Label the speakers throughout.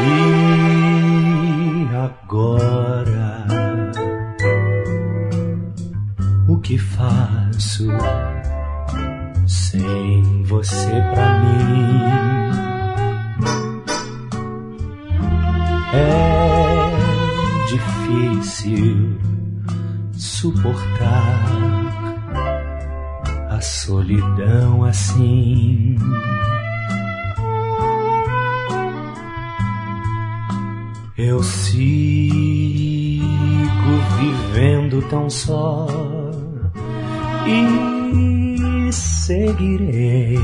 Speaker 1: E agora, o que faço sem você pra mim? É difícil suportar a solidão assim. Eu sigo vivendo tão só e seguirei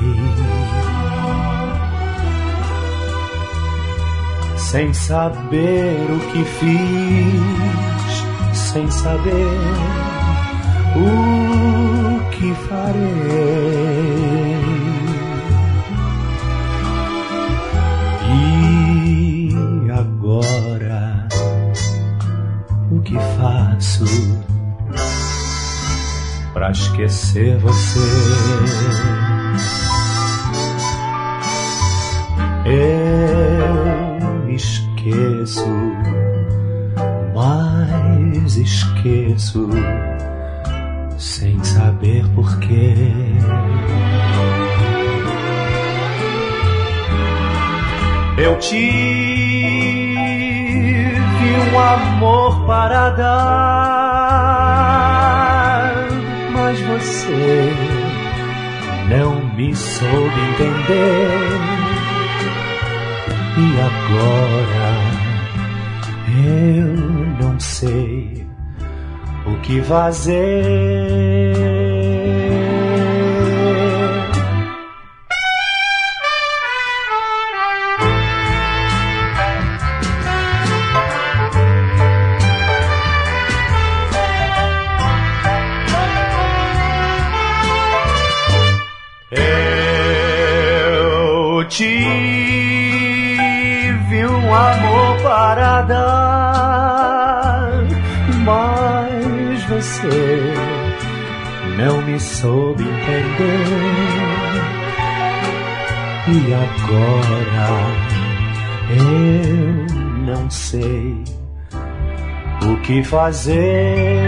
Speaker 1: sem saber o que fiz, sem saber o que farei. E agora, o que faço pra esquecer você? Eu esqueço, mas esqueço sem saber porquê. Eu tive um amor para dar, mas você não me soube entender. E agora eu não sei o que fazer. Eu tive um amor para dar, mas você não me soube entender. E agora eu não sei o que fazer.